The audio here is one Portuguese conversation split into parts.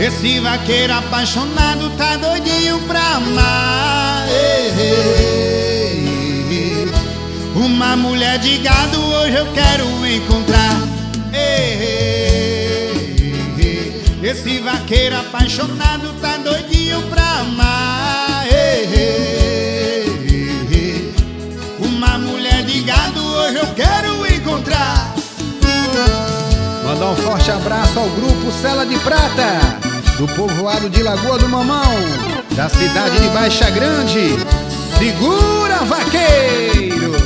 Esse vaqueiro apaixonado tá doidinho pra amar. Uma mulher de gado hoje eu quero encontrar. Esse vaqueiro apaixonado tá doidinho pra amar. Uma mulher de gado hoje eu quero encontrar. Mandar um forte abraço ao grupo Sela de Prata, do povoado de Lagoa do Mamão, da cidade de Baixa Grande. Segura, vaqueiros!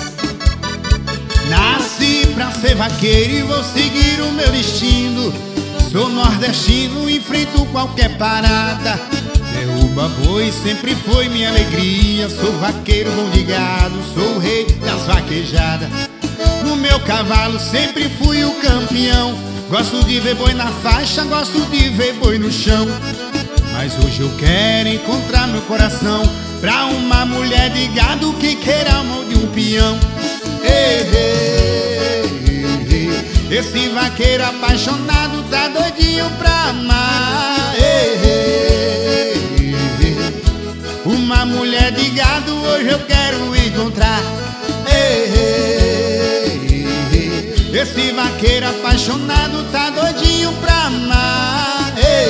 Nasci pra ser vaqueiro e vou seguir o meu destino. Sou nordestino, enfrento qualquer parada. Derruba boi sempre foi minha alegria. Sou vaqueiro bom de gado, sou o rei das vaquejadas. No meu cavalo sempre fui o campeão. Gosto de ver boi na faixa, gosto de ver boi no chão. Mas hoje eu quero encontrar meu coração pra uma mulher de gado que queira a mão de um peão. Esse vaqueiro apaixonado tá doidinho pra amar. Uma mulher de gado hoje eu quero encontrar. Esse vaqueiro apaixonado tá doidinho pra amar.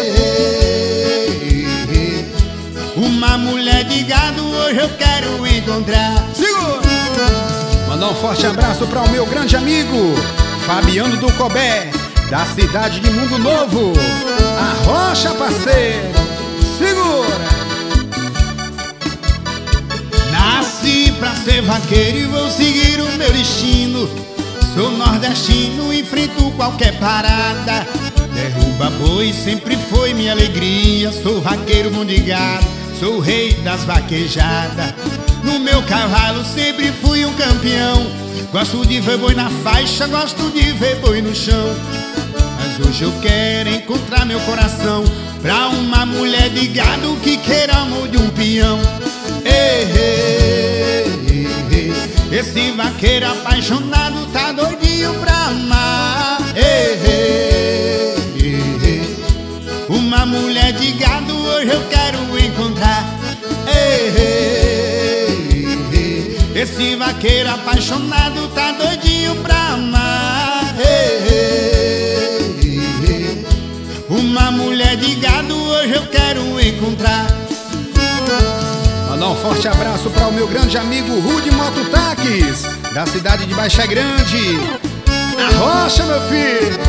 Uma mulher de gado hoje eu quero encontrar. Segura! Mandar um forte abraço para o meu grande amigo Fabiano do Cobé, da cidade de Mundo Novo. Arrocha, parceiro! Segura! Nasci pra ser vaqueiro e vou seguir o meu destino. Sou nordestino, enfrento qualquer parada. Derruba boi sempre foi minha alegria. Sou vaqueiro bom de gado, sou o rei das vaquejadas. No meu cavalo sempre fui um campeão. Gosto de ver boi na faixa, gosto de ver boi no chão. Mas hoje eu quero encontrar meu coração pra uma mulher de gado que queira amor de um peão. Esse vaqueiro apaixonado tá doidinho pra amar. Uma mulher de gado hoje eu quero encontrar. Esse vaqueiro apaixonado tá doidinho pra amar. Uma mulher de gado hoje eu quero encontrar. Mandar um forte abraço para o meu grande amigo Rude Mototáxis, da cidade de Baixa Grande. Arrocha, meu filho!